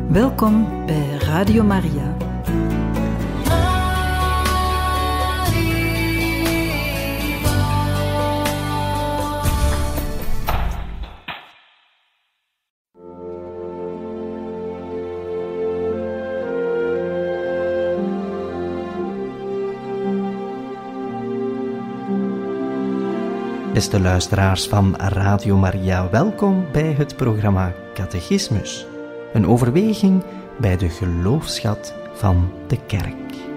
Welkom bij Radio Maria. Beste luisteraars van Radio Maria, welkom bij het programma Catechismus. Een overweging bij de geloofsschat van de Kerk.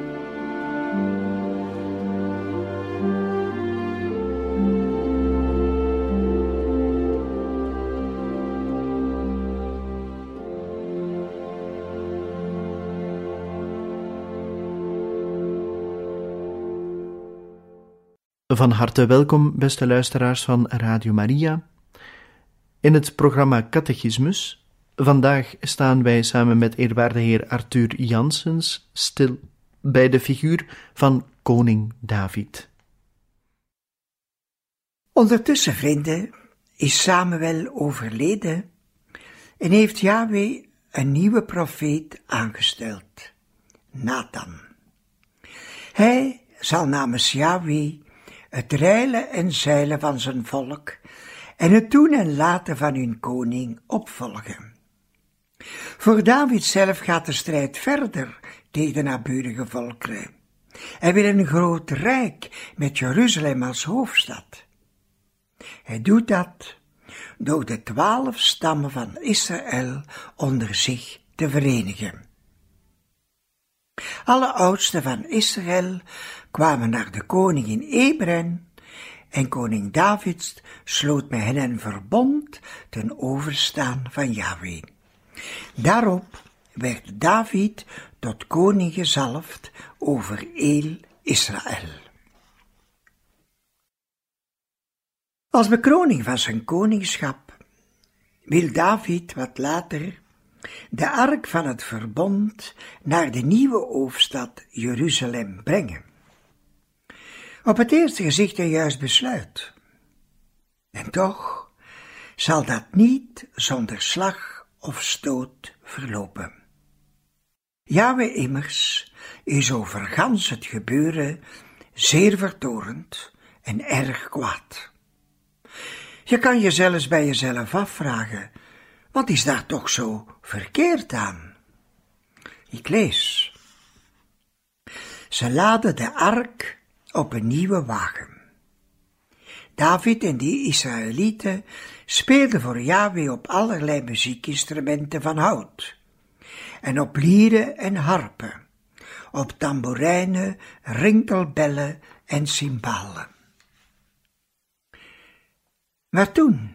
Van harte welkom, beste luisteraars van Radio Maria. In het programma Catechismus. Vandaag staan wij samen met eerwaarde heer Arthur Janssens stil bij de figuur van koning David. Ondertussen, vrienden, is Samuel overleden en heeft Yahweh een nieuwe profeet aangesteld, Nathan. Hij zal namens Yahweh het reilen en zeilen van zijn volk en het doen en laten van hun koning opvolgen. Voor David zelf gaat de strijd verder tegen de naburige volkeren. Hij wil een groot rijk met Jeruzalem als hoofdstad. Hij doet dat door de 12 stammen van Israël onder zich te verenigen. Alle oudsten van Israël kwamen naar de koning in Hebron en koning David sloot met hen een verbond ten overstaan van Yahweh. Daarop werd David tot koning gezalfd over heel Israël. Als bekroning van zijn koningschap wil David wat later de ark van het verbond naar de nieuwe hoofdstad Jeruzalem brengen. Op het eerste gezicht een juist besluit. En toch zal dat niet zonder slag of stoot verlopen. Yahweh immers is over gans het gebeuren zeer vertorend en erg kwaad. Je kan je zelfs bij jezelf afvragen, wat is daar toch zo verkeerd aan? Ik lees. Ze laden de ark op een nieuwe wagen. David en die Israëlieten speelden voor Yahweh op allerlei muziekinstrumenten van hout, en op lieren en harpen, op tamboerijnen, rinkelbellen en cymbalen. Maar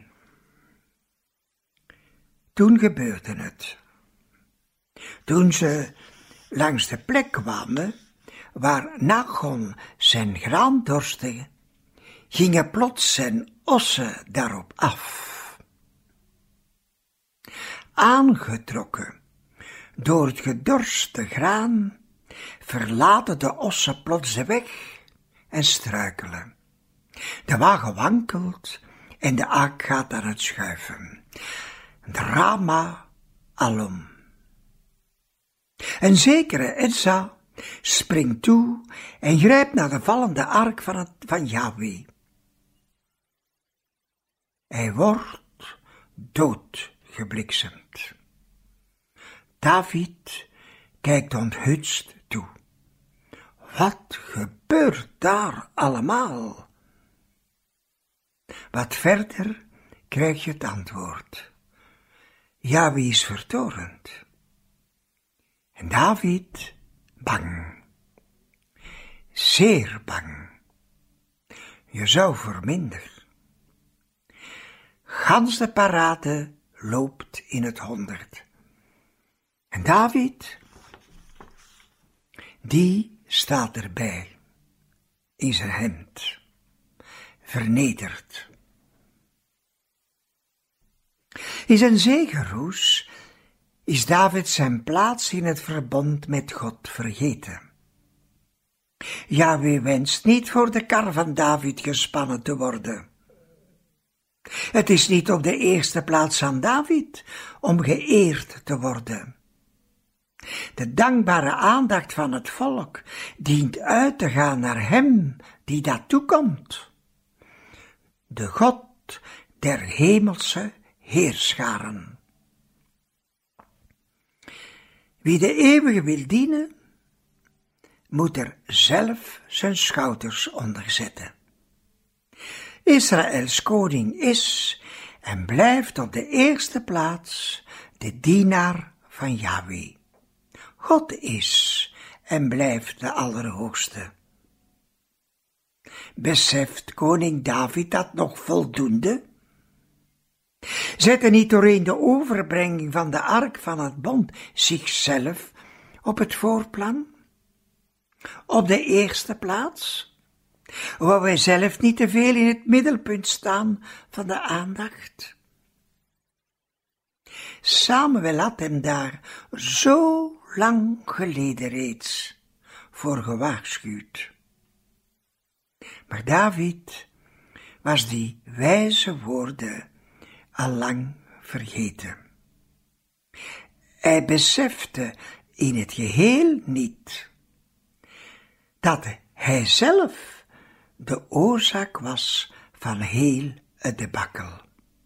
toen gebeurde het. Toen ze langs de plek kwamen waar Nachon zijn graan dorstte, gingen plots zijn ossen daarop af. Aangetrokken door het gedorste graan, verlaten de ossen plots de weg en struikelen. De wagen wankelt en de ark gaat aan het schuiven. Drama alom. Een zekere Ezra springt toe en grijpt naar de vallende ark van Yahweh. Hij wordt doodgebliksemd. David kijkt onthutst toe. Wat gebeurt daar allemaal? Wat verder krijg je het antwoord. Yahweh is vertorend. En David bang. Zeer bang. Je zou verminderen. Gans de parade loopt in het 100. En David, die staat erbij, in zijn hemd, vernederd. In zijn zegenroes is David zijn plaats in het verbond met God vergeten. Yahweh wenst niet voor de kar van David gespannen te worden. Het is niet op de eerste plaats aan David om geëerd te worden. De dankbare aandacht van het volk dient uit te gaan naar hem die dat toekomt. De God der hemelse heerscharen. Wie de eeuwige wil dienen, moet er zelf zijn schouders onder zetten. Israëls koning is en blijft op de eerste plaats de dienaar van Yahweh. God is en blijft de Allerhoogste. Beseft koning David dat nog voldoende? Zette niet doorheen de overbrenging van de ark van het bond zichzelf op het voorplan? Op de eerste plaats? Wou hij zelf niet te veel in het middelpunt staan van de aandacht? Samuel had hem daar zo lang geleden reeds voor gewaarschuwd. Maar David was die wijze woorden al lang vergeten. Hij besefte in het geheel niet dat hij zelf de oorzaak was van heel het debakkel.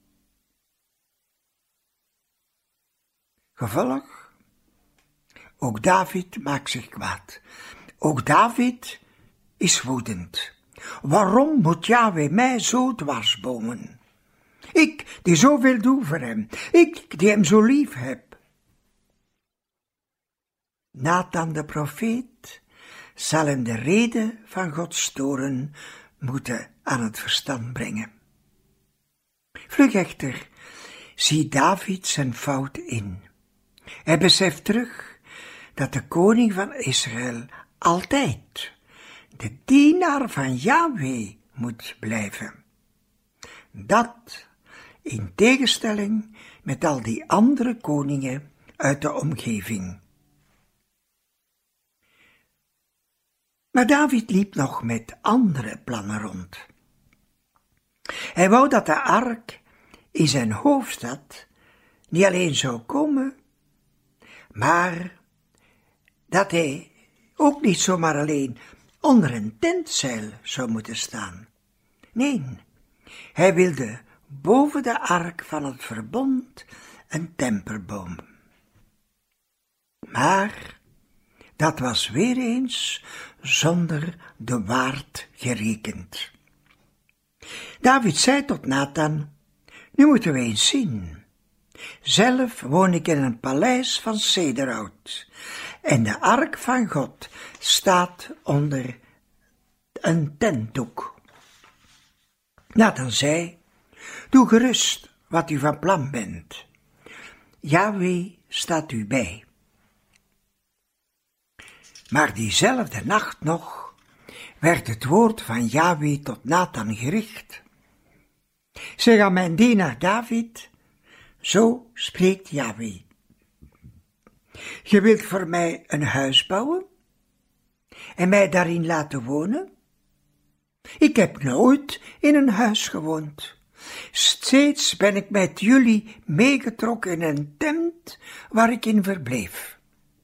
Gevolg? Ook David maakt zich kwaad. Ook David is woedend. Waarom moet Yahweh mij zo dwarsbomen? Ik, die zoveel doe voor hem. Ik, die hem zo lief heb. Nathan de profeet zal hem de reden van Gods toorn moeten aan het verstand brengen. Vlug echter ziet David zijn fout in. Hij beseft terug dat de koning van Israël altijd de dienaar van Yahweh moet blijven. Dat in tegenstelling met al die andere koningen uit de omgeving. Maar David liep nog met andere plannen rond. Hij wou dat de ark in zijn hoofdstad niet alleen zou komen, maar dat hij ook niet zomaar alleen onder een tentzeil zou moeten staan. Nee, hij wilde boven de ark van het verbond een temperboom. Maar dat was weer eens zonder de waard gerekend. David zei tot Nathan: nu moeten we eens zien. Zelf woon ik in een paleis van cederhout en de ark van God staat onder een tentdoek. Nathan zei: doe gerust wat u van plan bent. Yahweh staat u bij. Maar diezelfde nacht nog werd het woord van Yahweh tot Nathan gericht. Zeg aan mijn dienaar David: zo spreekt Yahweh. Je wilt voor mij een huis bouwen en mij daarin laten wonen? Ik heb nooit in een huis gewoond. Steeds ben ik met jullie meegetrokken in een tent waar ik in verbleef.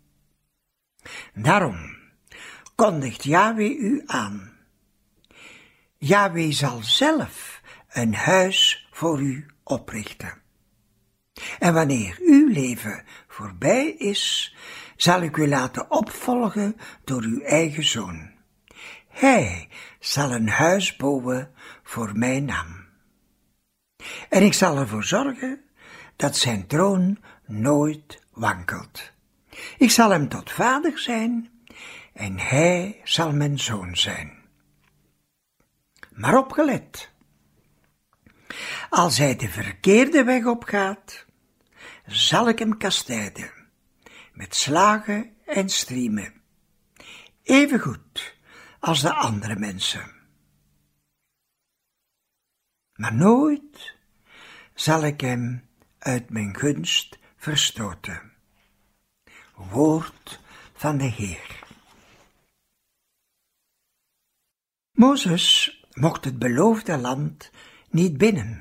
Daarom kondigt Yahweh u aan. Yahweh zal zelf een huis voor u oprichten. En wanneer uw leven voorbij is, zal ik u laten opvolgen door uw eigen zoon. Hij zal een huis bouwen voor mijn naam. En ik zal ervoor zorgen dat zijn troon nooit wankelt. Ik zal hem tot vader zijn en hij zal mijn zoon zijn. Maar opgelet, als hij de verkeerde weg opgaat, zal ik hem kastijden, met slagen en striemen, evengoed als de andere mensen. Maar nooit zal ik hem uit mijn gunst verstoten. Woord van de Heer. Mozes mocht het beloofde land niet binnen.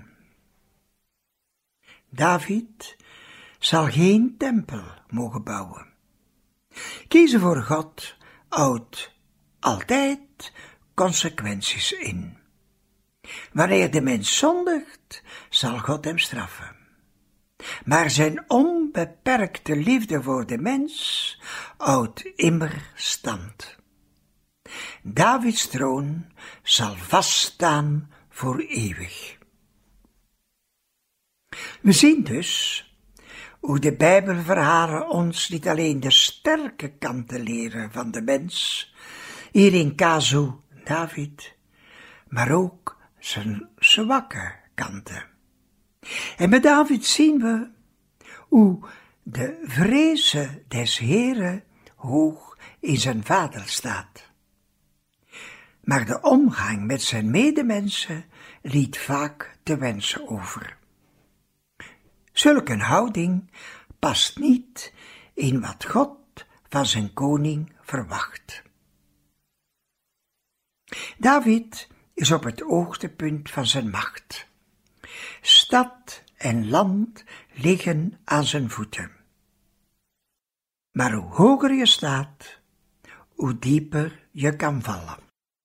David zal geen tempel mogen bouwen. Kiezen voor God houdt altijd consequenties in. Wanneer de mens zondigt, zal God hem straffen. Maar zijn onbeperkte liefde voor de mens houdt immer stand. Davids troon zal vaststaan voor eeuwig. We zien dus hoe de Bijbelverhalen ons niet alleen de sterke kanten leren van de mens, hier in casu David, maar ook zijn zwakke kanten. En bij David zien we hoe de vreze des Heeren hoog in zijn vaandel staat. Maar de omgang met zijn medemensen liet vaak te wensen over. Zulk een houding past niet in wat God van zijn koning verwacht. David is op het hoogtepunt van zijn macht. Stad en land liggen aan zijn voeten. Maar hoe hoger je staat, hoe dieper je kan vallen.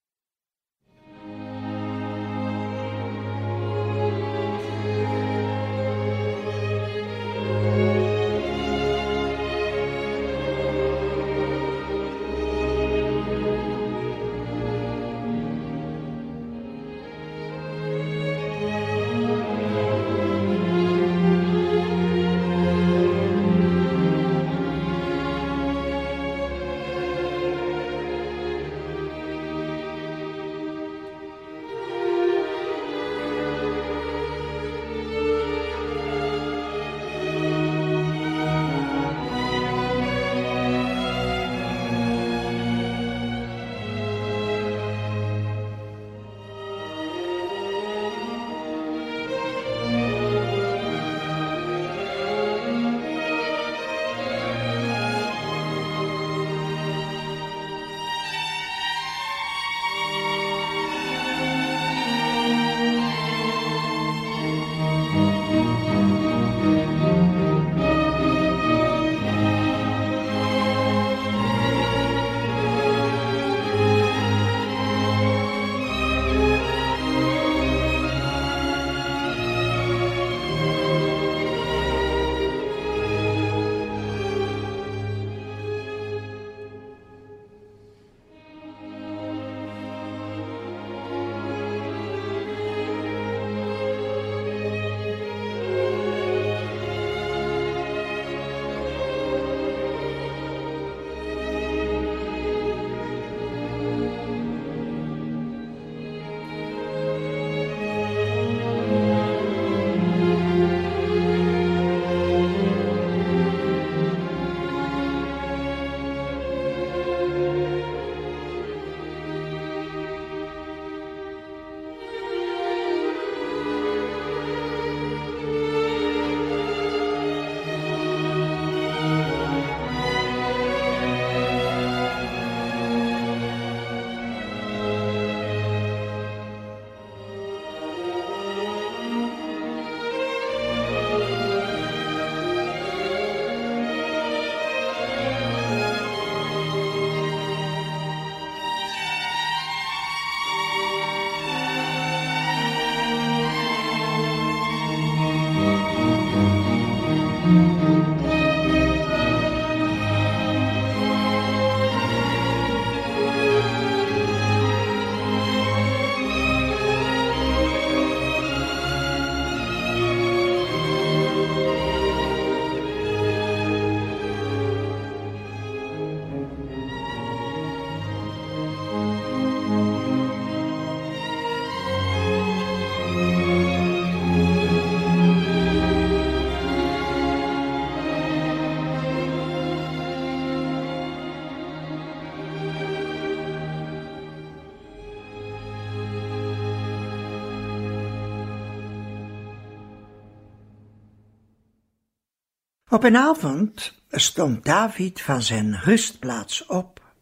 Op een avond stond David van zijn rustplaats op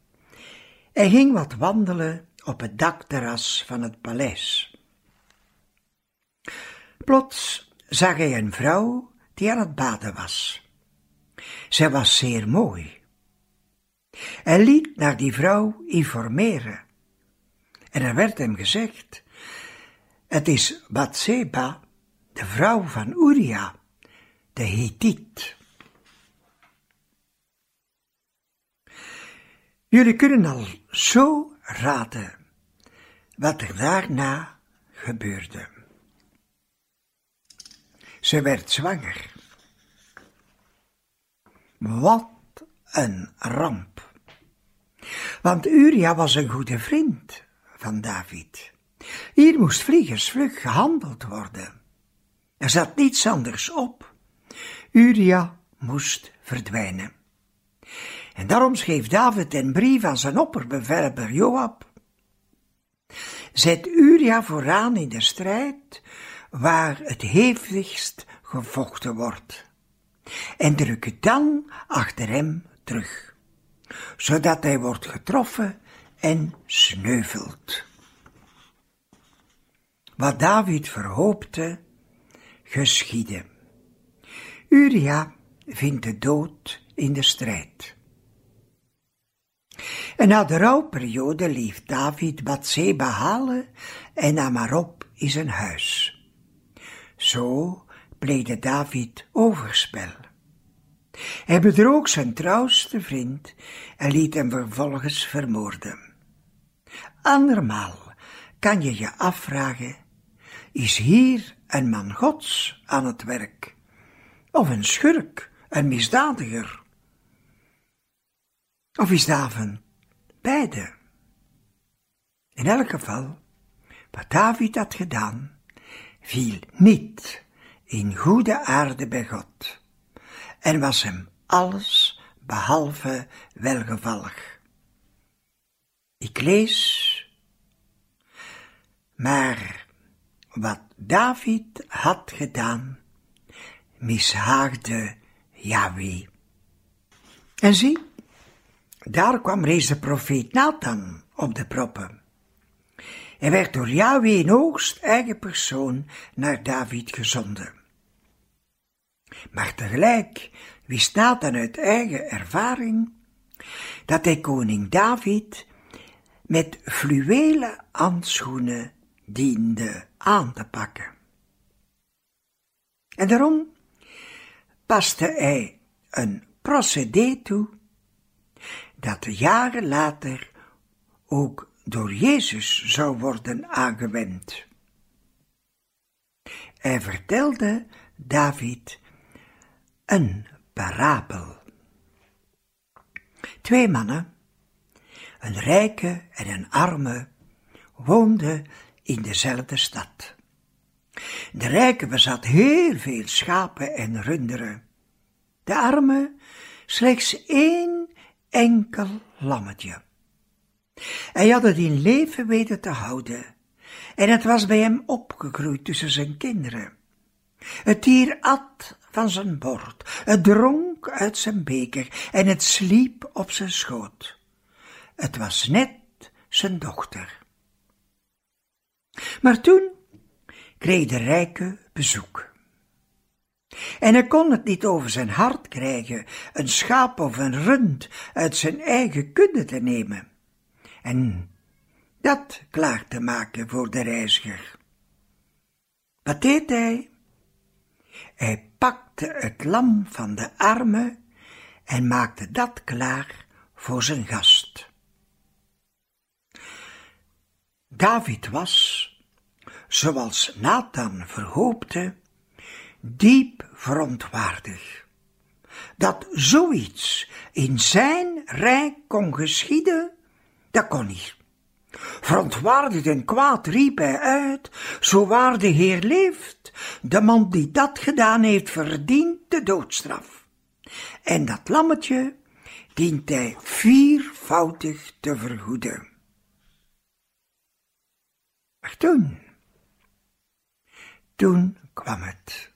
en ging wat wandelen op het dakterras van het paleis. Plots zag hij een vrouw die aan het baden was. Zij was zeer mooi. Hij liet naar die vrouw informeren. En er werd hem gezegd, het is Batseba, de vrouw van Uria, de Hethiet. Jullie kunnen al zo raden wat er daarna gebeurde. Ze werd zwanger. Wat een ramp. Want Uria was een goede vriend van David. Hier moest vliegersvlug gehandeld worden. Er zat niets anders op. Uria moest verdwijnen. En daarom schreef David een brief aan zijn opperbevelhebber Joab. Zet Uria vooraan in de strijd waar het hevigst gevochten wordt. En druk het dan achter hem terug, zodat hij wordt getroffen en sneuvelt. Wat David verhoopte, geschiedde. Uria vindt de dood in de strijd. En na de rouwperiode liet David Batseba halen en nam haar op in zijn huis. Zo pleegde David overspel. Hij bedroog zijn trouwste vriend en liet hem vervolgens vermoorden. Andermaal kan je je afvragen, is hier een man Gods aan het werk? Of een schurk, een misdadiger? Of is David beide? In elk geval, wat David had gedaan, viel niet in goede aarde bij God en was hem alles behalve welgevallig. Ik lees, maar wat David had gedaan, mishaagde Yahweh. En zie, daar kwam reeds de profeet Nathan op de proppen. Hij werd door Yahweh in hoogst eigen persoon naar David gezonden. Maar tegelijk wist Nathan uit eigen ervaring dat hij koning David met fluwelen handschoenen diende aan te pakken. En daarom paste hij een procedé toe dat jaren later ook door Jezus zou worden aangewend. Hij vertelde David een parabel. 2 mannen, een rijke en een arme, woonden in dezelfde stad. De rijke bezat heel veel schapen en runderen. De arme slechts 1 enkel lammetje. Hij had het in leven weten te houden en het was bij hem opgegroeid tussen zijn kinderen. Het dier at van zijn bord, het dronk uit zijn beker en het sliep op zijn schoot. Het was net zijn dochter. Maar toen kreeg de rijke bezoek. En hij kon het niet over zijn hart krijgen een schaap of een rund uit zijn eigen kudde te nemen. En dat klaar te maken voor de reiziger. Wat deed hij? Hij pakte het lam van de arme en maakte dat klaar voor zijn gast. David was, zoals Nathan verhoopte, diep verontwaardigd. Dat zoiets in zijn rijk kon geschieden, dat kon niet. Verontwaardigd en kwaad riep hij uit, zo waar de Heer leeft, de man die dat gedaan heeft verdient de doodstraf. En dat lammetje dient hij 4voudig te vergoeden. Maar toen kwam het.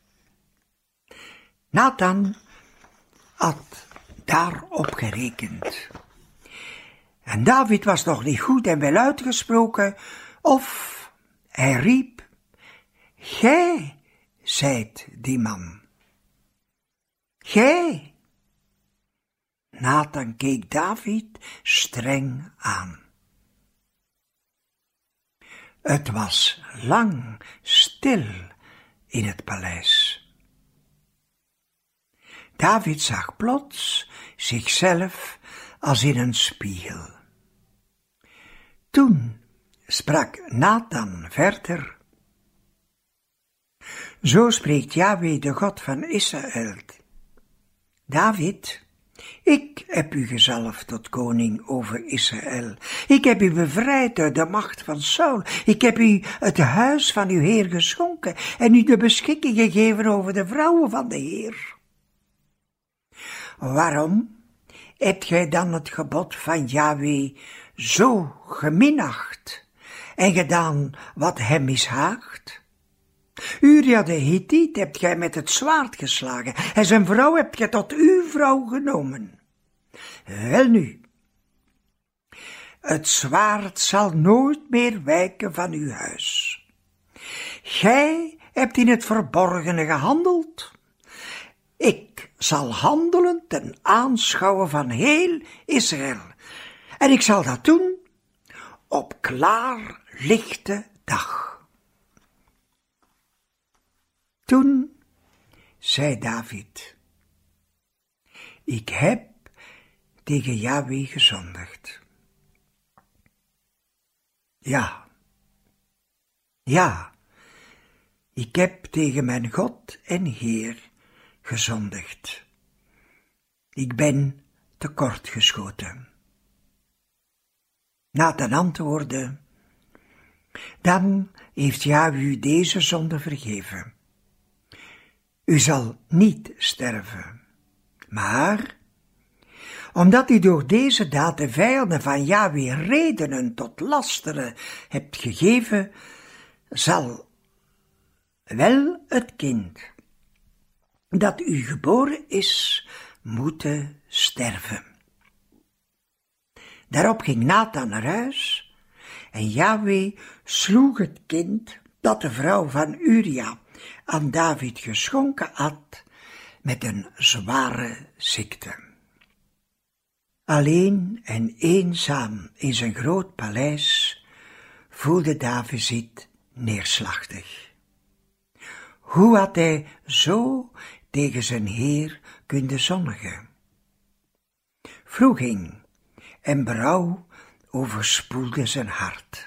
Nathan had daarop gerekend. En David was nog niet goed en wel uitgesproken, of hij riep, gij zijt die man. Gij. Nathan keek David streng aan. Het was lang stil in het paleis. David zag plots zichzelf als in een spiegel. Toen sprak Nathan verder. Zo spreekt Yahweh, de God van Israël. David, ik heb u gezalfd tot koning over Israël. Ik heb u bevrijd uit de macht van Saul. Ik heb u het huis van uw Heer geschonken en u de beschikking gegeven over de vrouwen van de Heer. Waarom hebt gij dan het gebod van Yahweh zo geminacht en gedaan wat hem mishaagt? Uria de Hittiet hebt gij met het zwaard geslagen en zijn vrouw hebt gij tot uw vrouw genomen. Welnu, het zwaard zal nooit meer wijken van uw huis. Gij hebt in het verborgene gehandeld. Ik zal handelen ten aanschouwen van heel Israël. En ik zal dat doen op klaar lichte dag. Toen zei David, ik heb tegen Yahweh gezondigd. Ja, ik heb tegen mijn God en Heer gezondigd. Ik ben tekortgeschoten. Nathan antwoordde, dan heeft Yahweh u deze zonde vergeven. U zal niet sterven, maar omdat u door deze daad de vijanden van Yahweh redenen tot lasteren hebt gegeven, zal wel het kind dat u geboren is, moeten sterven. Daarop ging Nathan naar huis en Yahweh sloeg het kind dat de vrouw van Uria aan David geschonken had met een zware ziekte. Alleen en eenzaam in zijn groot paleis voelde David zich neerslachtig. Hoe had hij zo tegen zijn Heer kunnen zondigen? Wroeging en berouw overspoelde zijn hart.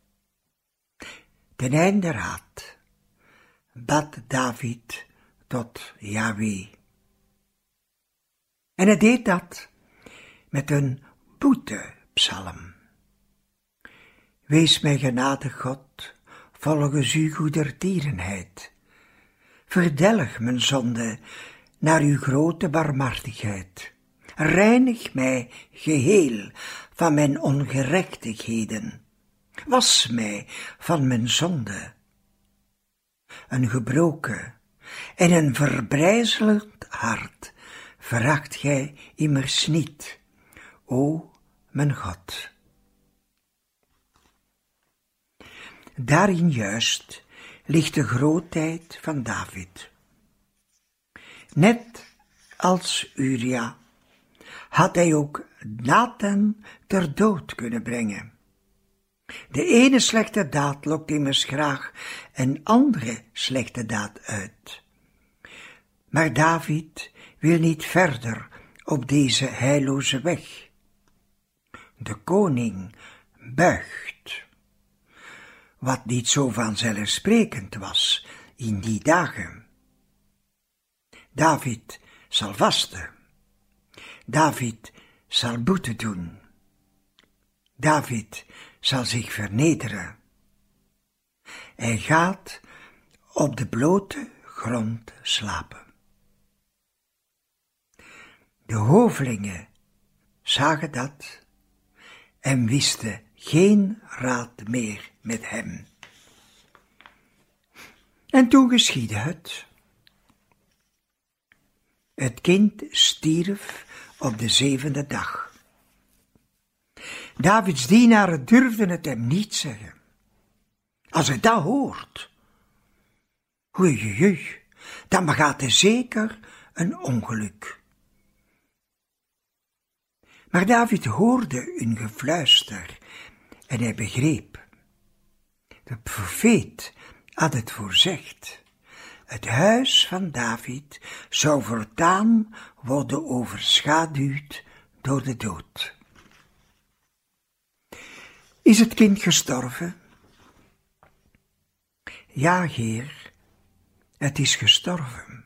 Ten einde raad bad David tot Yahweh. En hij deed dat met een boetepsalm. Wees mij genadig, God, volgens uw goedertierenheid. Verdelg mijn zonde naar uw grote barmhartigheid. Reinig mij geheel van mijn ongerechtigheden. Was mij van mijn zonde. Een gebroken en een verbrijzelend hart veracht gij immers niet, o mijn God. Daarin juist ligt de grootheid van David. Net als Uria had hij ook Nathan ter dood kunnen brengen. De ene slechte daad lokt immers graag een andere slechte daad uit. Maar David wil niet verder op deze heilloze weg. De koning buigt, wat niet zo vanzelfsprekend was in die dagen. David zal vasten. David zal boete doen. David zal zich vernederen. Hij gaat op de blote grond slapen. De hovelingen zagen dat en wisten geen raad meer met hem. En toen geschiedde het. Het kind stierf op de 7e dag. Davids dienaren durfden het hem niet zeggen. Als hij dat hoort, oei, dan begaat hij zeker een ongeluk. Maar David hoorde hun gefluister en hij begreep. De profeet had het voorzegd. Het huis van David zou voortaan worden overschaduwd door de dood. Is het kind gestorven? Ja, Heer, het is gestorven.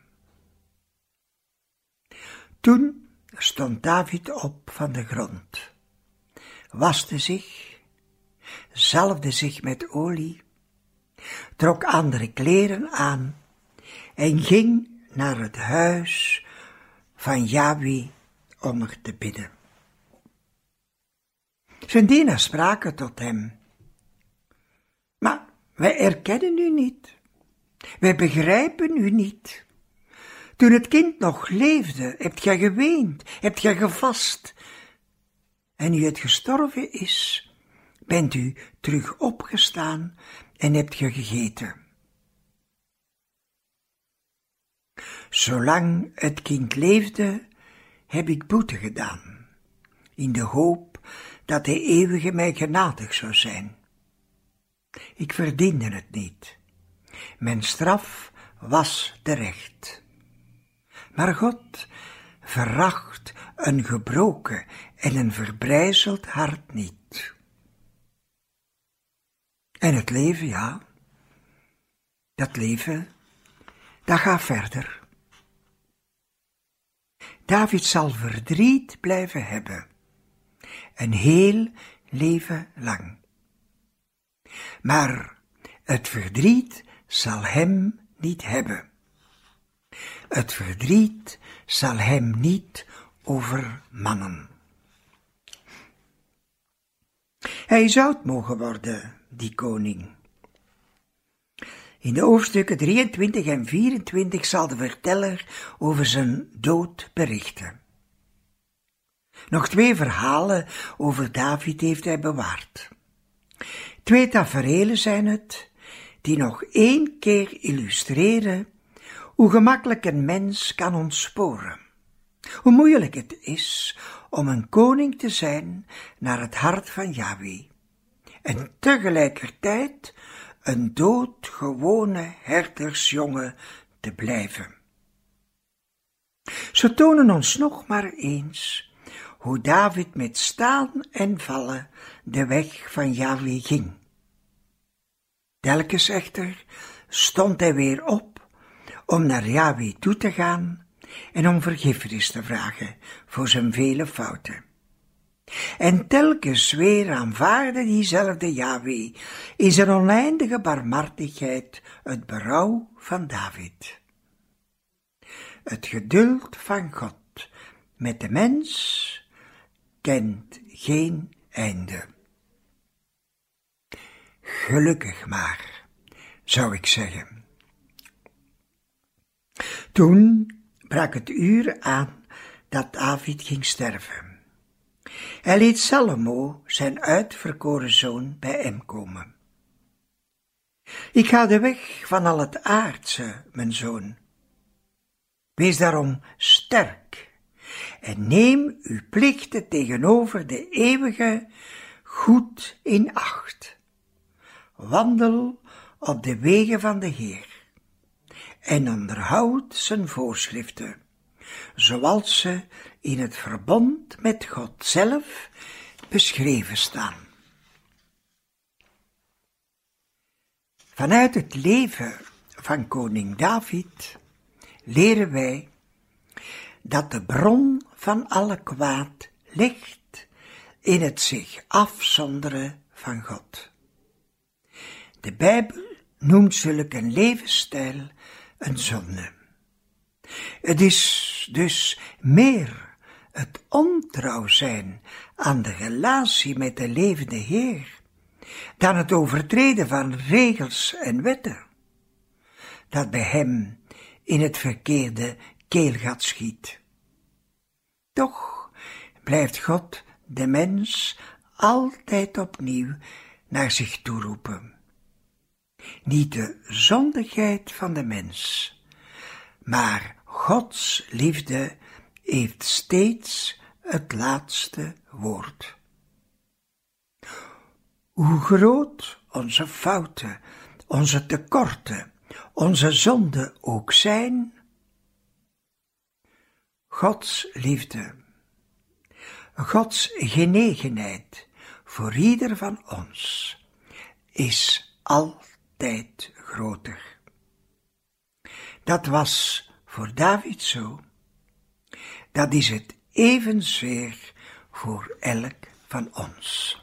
Toen stond David op van de grond, waste zich, zalfde zich met olie, trok andere kleren aan en ging naar het huis van Jahwe om er te bidden. Zijn dienaars spraken tot hem. Maar wij erkennen u niet. Wij begrijpen u niet. Toen het kind nog leefde, hebt gij geweend, hebt gij gevast. En nu het gestorven is, bent u terug opgestaan en hebt ge gegeten. Zolang het kind leefde, heb ik boete gedaan, in de hoop dat de eeuwige mij genadig zou zijn. Ik verdiende het niet. Mijn straf was terecht. Maar God veracht een gebroken en een verbrijzeld hart niet. En het leven, ja, dat leven, dat gaat verder. David zal verdriet blijven hebben, een heel leven lang. Maar het verdriet zal hem niet hebben. Het verdriet zal hem niet overmannen. Hij zou het mogen worden, die koning. In de hoofdstukken 23 en 24 zal de verteller over zijn dood berichten. Nog 2 verhalen over David heeft hij bewaard. 2 taferelen zijn het, die nog 1 keer illustreren hoe gemakkelijk een mens kan ontsporen. Hoe moeilijk het is om een koning te zijn naar het hart van Jahwe. En tegelijkertijd een doodgewone herdersjongen te blijven. Ze tonen ons nog maar eens hoe David met staan en vallen de weg van Jahwe ging. Telkens echter stond hij weer op om naar Jahwe toe te gaan en om vergiffenis te vragen voor zijn vele fouten. En telkens weer aanvaarde diezelfde Jahwe in zijn oneindige barmhartigheid het berouw van David. Het geduld van God met de mens kent geen einde. Gelukkig maar, zou ik zeggen. Toen brak het uur aan dat David ging sterven. Hij liet Salomo, zijn uitverkoren zoon, bij hem komen. Ik ga de weg van al het aardse, mijn zoon. Wees daarom sterk en neem uw plichten tegenover de eeuwige goed in acht. Wandel op de wegen van de Heer en onderhoud zijn voorschriften, zoals ze in het verbond met God zelf beschreven staan. Vanuit het leven van koning David leren wij dat de bron van alle kwaad ligt in het zich afzonderen van God. De Bijbel noemt zulk een levensstijl een zonde. Het is dus meer het ontrouw zijn aan de relatie met de levende Heer dan het overtreden van regels en wetten, dat bij hem in het verkeerde keelgat schiet. Toch blijft God de mens altijd opnieuw naar zich toe roepen. Niet de zondigheid van de mens, maar Gods liefde heeft steeds het laatste woord. Hoe groot onze fouten, onze tekorten, onze zonden ook zijn, Gods liefde, Gods genegenheid voor ieder van ons is altijd groter. Dat was voor David zo. Dat is het evenzeer voor elk van ons.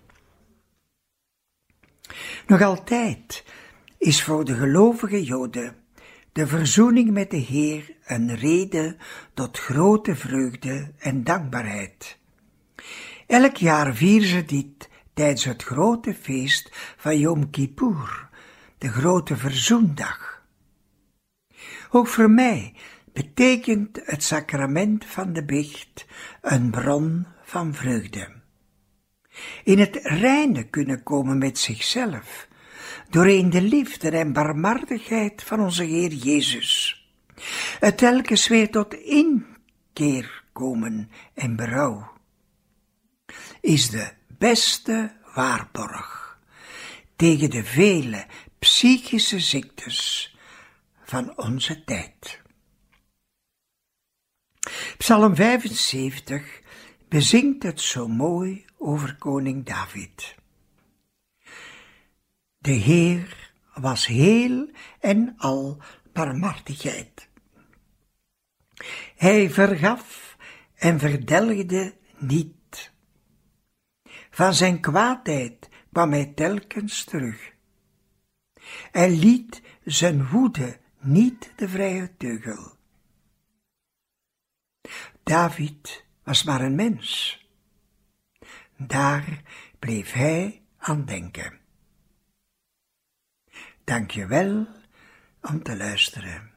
Nog altijd is voor de gelovige Joden de verzoening met de Heer een reden tot grote vreugde en dankbaarheid. Elk jaar vieren ze dit tijdens het grote feest van Yom Kippur, de grote verzoendag. Ook voor mij betekent het sacrament van de biecht een bron van vreugde. In het reine kunnen komen met zichzelf, doorheen de liefde en barmhartigheid van onze Heer Jezus. Het telkens weer tot inkeer komen en berouw, is de beste waarborg tegen de vele psychische ziektes van onze tijd. Psalm 75 bezingt het zo mooi over koning David. De Heer was heel en al barmhartigheid. Hij vergaf en verdelgde niet. Van zijn kwaadheid kwam hij telkens terug. Hij liet zijn woede niet de vrije teugel. David was maar een mens. Daar bleef hij aan denken. Dank je wel om te luisteren.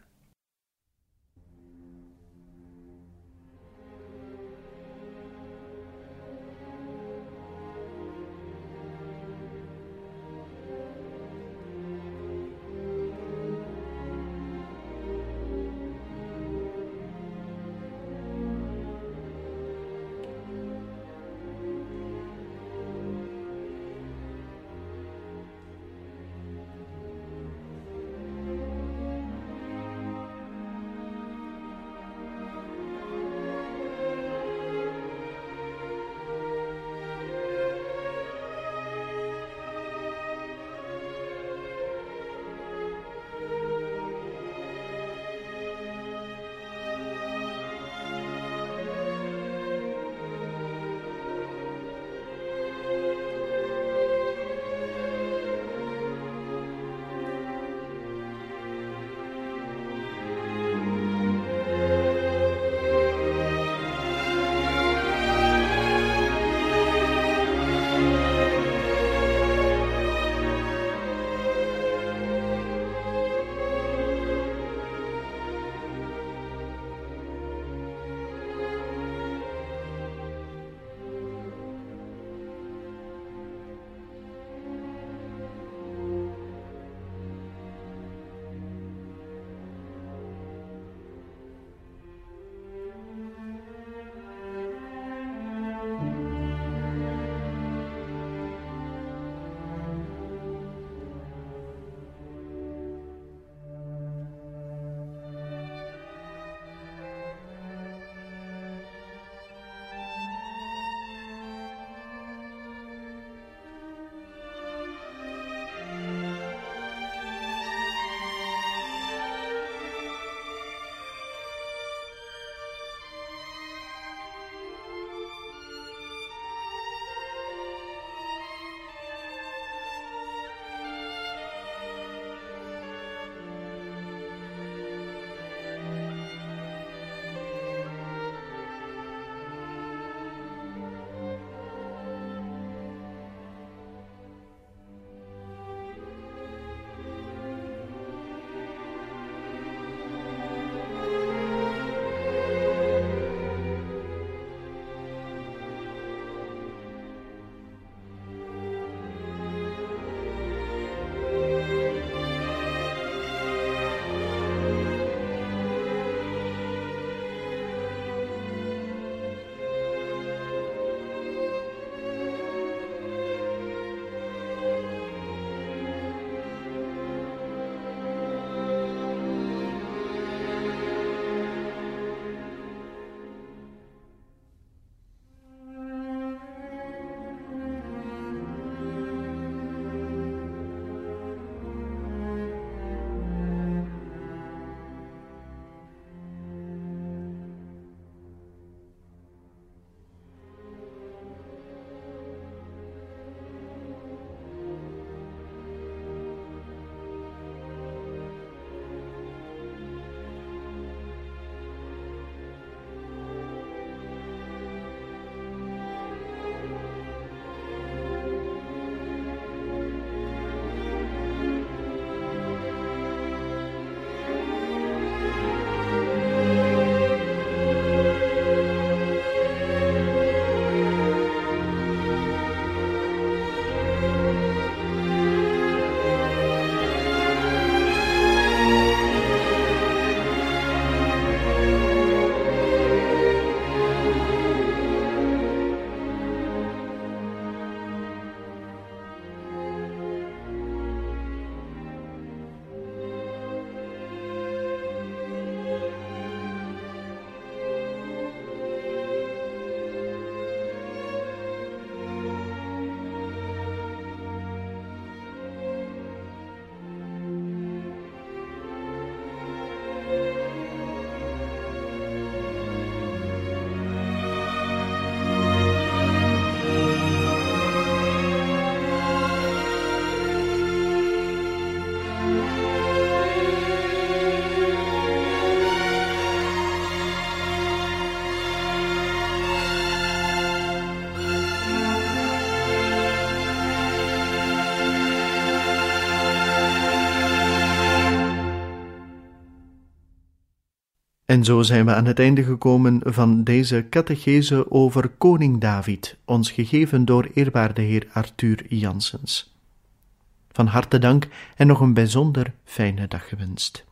En zo zijn we aan het einde gekomen van deze catechese over koning David, ons gegeven door eerwaarde heer Arthur Janssens. Van harte dank en nog een bijzonder fijne dag gewenst.